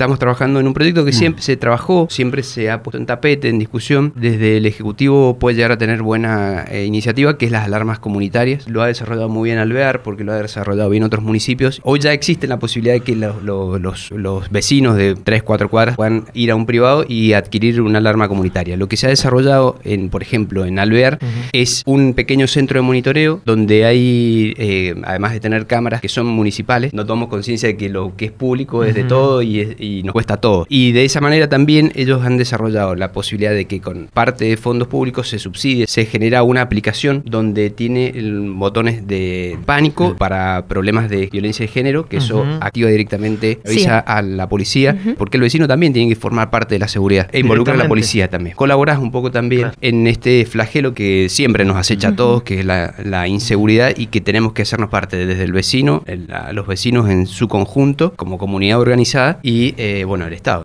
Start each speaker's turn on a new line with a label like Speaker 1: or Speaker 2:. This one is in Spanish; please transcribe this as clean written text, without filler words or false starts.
Speaker 1: estamos trabajando en un proyecto que siempre se trabajó, siempre se ha puesto en tapete, en discusión. Desde el Ejecutivo puede llegar a tener buena iniciativa, que es las alarmas comunitarias. Lo ha desarrollado muy bien Alvear, porque lo ha desarrollado bien otros municipios. Hoy ya existe la posibilidad de que los vecinos de 3-4 cuadras puedan ir a un privado y adquirir una alarma comunitaria. Lo que se ha desarrollado, por ejemplo, en Alvear, es un pequeño centro de monitoreo donde hay, además de tener cámaras que son municipales, no tomamos conciencia de que lo que es público es de todo y nos cuesta todo. Y de esa manera también ellos han desarrollado la posibilidad de que con parte de fondos públicos se subsidie, se genera una aplicación donde tiene botones de pánico para problemas de violencia de género, que eso activa directamente, avisa a la policía, porque el vecino también tiene que formar parte de la seguridad e involucra a la policía también. Colaborás un poco también en este flagelo que siempre nos acecha a todos, que es la inseguridad, y que tenemos que hacernos parte desde el vecino, los vecinos en su conjunto, como comunidad organizada, y bueno, el Estado.